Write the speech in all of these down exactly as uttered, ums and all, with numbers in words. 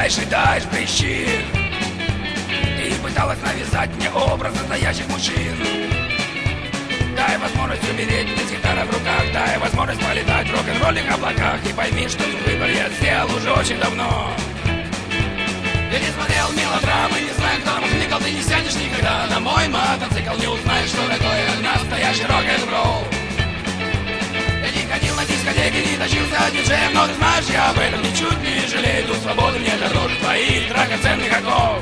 ближайший дашь прищи. Ты пыталась навязать мне образ настоящих мужчин. Дай возможность умереть без гитары в руках. Дай возможность полетать в рок-н-ролльных облаках. И пойми, что выбор я сделал уже очень давно. Я не смотрел мелодрамы, не знаю, кто там хныкал. Ты не сядешь никогда на мой мотоцикл. Не узнаешь, что такое настоящий рок-н-ролл. Я не ходил на дискотеки, не тащился от диджея. Но ты знаешь, я об этом ничуть не жалею. Дух свободы мне дороже твоих драгоценных оков.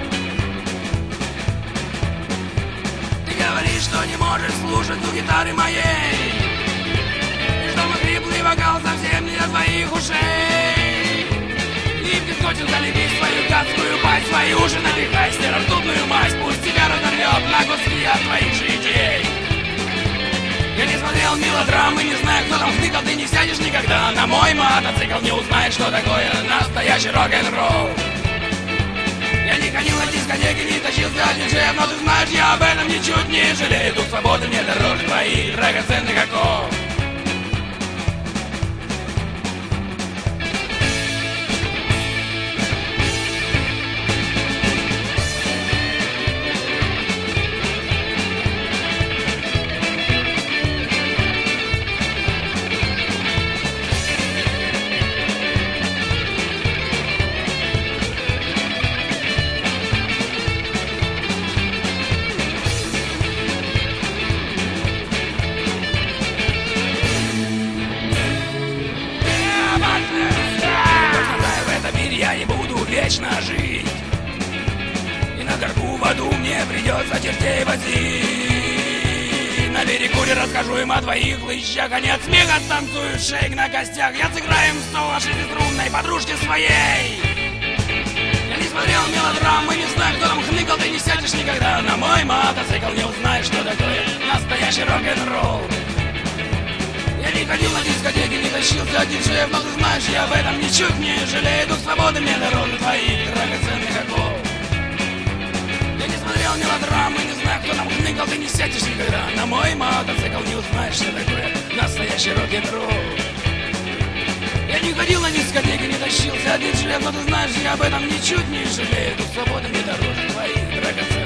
Говоришь, что не можешь слушать звук гитары моей, и что мой хриплый вокал совсем не для твоих ушей. И в дискотеку залеви свою гадскую пасть, свои уши напихай стервотудную мазь. Пусть тебя разорвет на куски от твоих же идей. Я не смотрел мелодрамы, не знаю, кто там хныкал. Ты не сядешь никогда на мой мотоцикл. Не узнаешь, что такое настоящий рок-н-ролл. Я не ходил на дискотеки, не тащился от диджеев. Но ты знаешь, я об этом ничуть не жалею. Дух свободы мне дороже твоих драгоценных оков. Вечно жить, и на горбу в аду мне придется чертей возить. На перекуре расскажу им о твоих лыщах, они от смеха станцуют шейк на костях. Я сыграю им снова шестиструнной подружке своей. Я не смотрел мелодрамы, не знаю, кто там хныкал. Ты не сядешь никогда на мой мотоцикл. Не узнаешь, что такое настоящий рок-н-ролл. Я не ходил на дискотеки, не тащился от диджеев. Но ты знаешь, я об этом ничуть не жалею. Дух свободы мне дороже твоих драгоценных оков. Я не смотрел мелодрамы, не знаю, кто там хныкал. Ты не сядешь никогда на мой мотоцикл. Не узнаешь, что такое настоящий рок-н-ролл. Я не ходил на дискотеки, не тащился от диджеев. Но ты знаешь, я об этом ничуть не жалею. Дух свободы мне дороже твоих драгоценных оков.